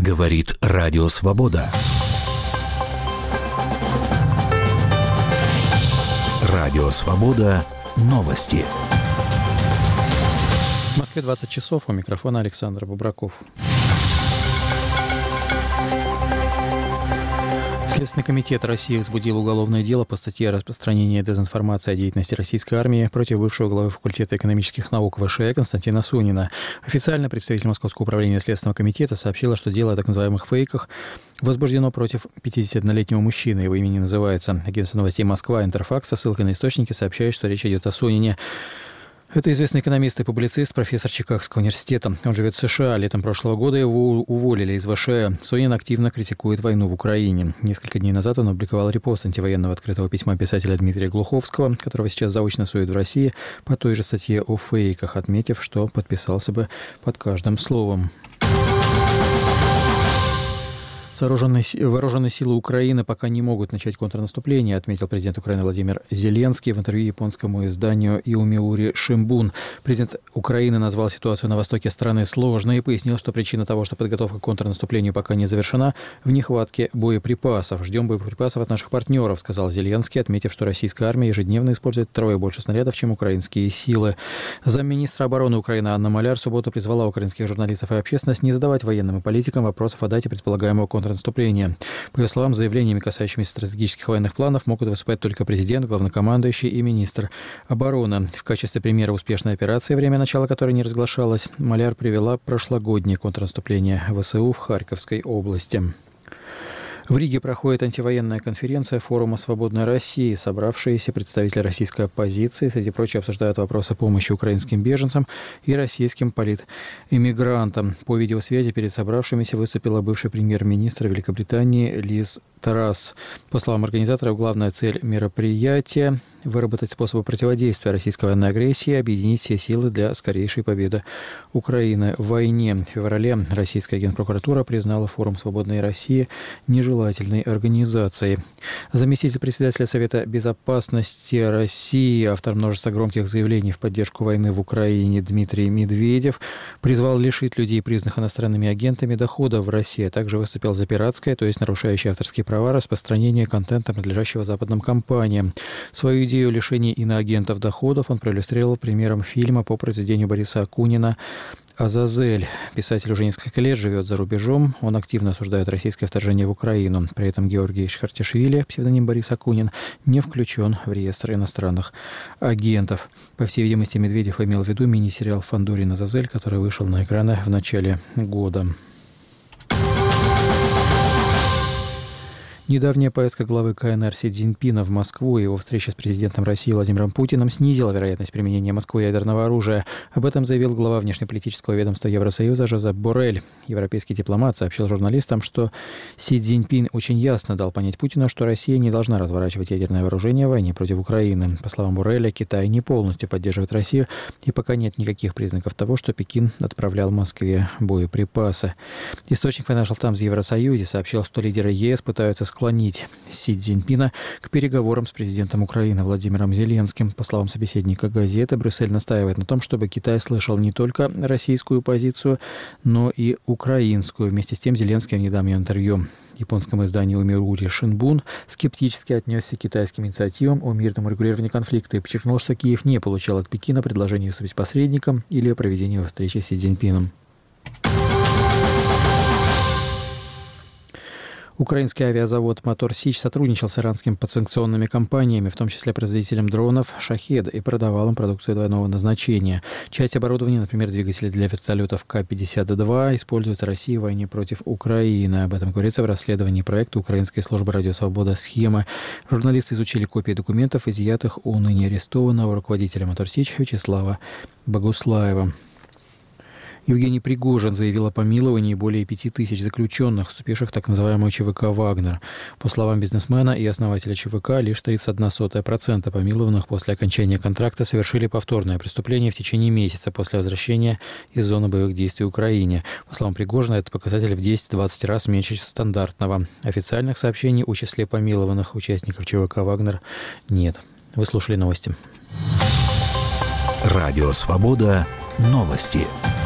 Говорит Радио Свобода. Радио Свобода. Новости. В Москве 20 часов. У микрофона Александр Бубраков. Следственный комитет России возбудил уголовное дело по статье о распространении дезинформации о деятельности российской армии против бывшего главы факультета экономических наук ВШЭ Константина Сунина. Официально представитель Московского управления Следственного комитета сообщила, что дело о так называемых фейках возбуждено против 51-летнего мужчины. Его имя не называется. Агентство новостей «Москва» Интерфакс со ссылкой на источники сообщает, что речь идет о Сунине. Это известный экономист и публицист, профессор Чикагского университета. Он живет в США. Летом прошлого года его уволили из ВШЭ. Сунин активно критикует войну в Украине. Несколько дней назад он опубликовал репост антивоенного открытого письма писателя Дмитрия Глуховского, которого сейчас заочно судят в России по той же статье о фейках, отметив, что подписался бы под каждым словом. Вооруженные силы Украины пока не могут начать контрнаступление, отметил президент Украины Владимир Зеленский в интервью японскому изданию Йомиури Шимбун. Президент Украины назвал ситуацию на востоке страны сложной и пояснил, что причина того, что подготовка к контрнаступлению пока не завершена, в нехватке боеприпасов. «Ждем боеприпасов от наших партнеров», сказал Зеленский, отметив, что российская армия ежедневно использует втрое больше снарядов, чем украинские силы. Замминистра обороны Украины Анна Маляр в субботу призвала украинских журналистов и общественность не задавать военным и политикам вопросов о дате предполагаемого контрнаступления. По ее словам, заявлениями, касающимися стратегических военных планов, могут выступать только президент, главнокомандующий и министр обороны. В качестве примера успешной операции, время начала которой не разглашалось, Маляр привела прошлогоднее контрнаступление ВСУ в Харьковской области. В Риге проходит антивоенная конференция форума «Свободной России». Собравшиеся представители российской оппозиции, среди прочего, обсуждают вопросы помощи украинским беженцам и российским политэмигрантам. По видеосвязи перед собравшимися выступила бывший премьер-министр Великобритании Лиз Трасс. По словам организаторов, главная цель мероприятия – выработать способы противодействия российской военной агрессии и объединить все силы для скорейшей победы Украины в войне. В феврале российская генпрокуратура признала форум «Свободной России» нежелательной организацией. Заместитель председателя Совета безопасности России, автор множества громких заявлений в поддержку войны в Украине Дмитрий Медведев, призвал лишить людей, признанных иностранными агентами, дохода в России, а также выступил за пиратское, то есть нарушающее авторские права, распространение контента, принадлежащего западным компаниям. Свою идею лишения иноагентов доходов он проиллюстрировал примером фильма по произведению Бориса Акунина «Азазель». Писатель уже несколько лет живет за рубежом. Он активно осуждает российское вторжение в Украину. При этом Георгий Шхартишвили, псевдоним Борис Акунин, не включен в реестр иностранных агентов. По всей видимости, Медведев имел в виду мини-сериал «Фандорин Азазель», который вышел на экраны в начале года. Недавняя поездка главы КНР Си Цзиньпина в Москву и его встреча с президентом России Владимиром Путиным снизила вероятность применения Москвой ядерного оружия. Об этом заявил глава внешнеполитического ведомства Евросоюза Жозеп Боррель. Европейский дипломат сообщил журналистам, что Си Цзиньпин очень ясно дал понять Путину, что Россия не должна разворачивать ядерное вооружение в войне против Украины. По словам Борреля, Китай не полностью поддерживает Россию, и пока нет никаких признаков того, что Пекин отправлял Москве боеприпасы. Источник Financial Times в Евросоюзе сообщил, что лидеры ЕС пытаются склонить Си Цзиньпина к переговорам с президентом Украины Владимиром Зеленским. По словам собеседника газеты, Брюссель настаивает на том, чтобы Китай слышал не только российскую позицию, но и украинскую. Вместе с тем Зеленский в недавнем интервью японскому изданию Йомиури Шинбун скептически отнесся к китайским инициативам о мирном урегулировании конфликта и подчеркнул, что Киев не получал от Пекина предложение выступить посредником или о проведении встречи с Си Цзиньпином. Украинский авиазавод «Мотор Сич» сотрудничал с иранскими подсанкционными компаниями, в том числе производителем дронов «Шахед», и продавал им продукцию двойного назначения. Часть оборудования, например, двигатели для вертолетов К-52, используется Россией в войне против Украины. Об этом говорится в расследовании проекта Украинской службы «Радио Свобода. Схема». Журналисты изучили копии документов, изъятых у ныне арестованного руководителя «Мотор Сич» Вячеслава Богуслаева. Евгений Пригожин заявил о помиловании более 5000 заключенных, вступивших в так называемую ЧВК «Вагнер». По словам бизнесмена и основателя ЧВК, лишь 31% помилованных после окончания контракта совершили повторное преступление в течение месяца после возвращения из зоны боевых действий в Украине. По словам Пригожина, этот показатель в 10-20 раз меньше стандартного. Официальных сообщений о числе помилованных участников ЧВК «Вагнер» нет. Вы слушали новости. Радио «Свобода». Новости.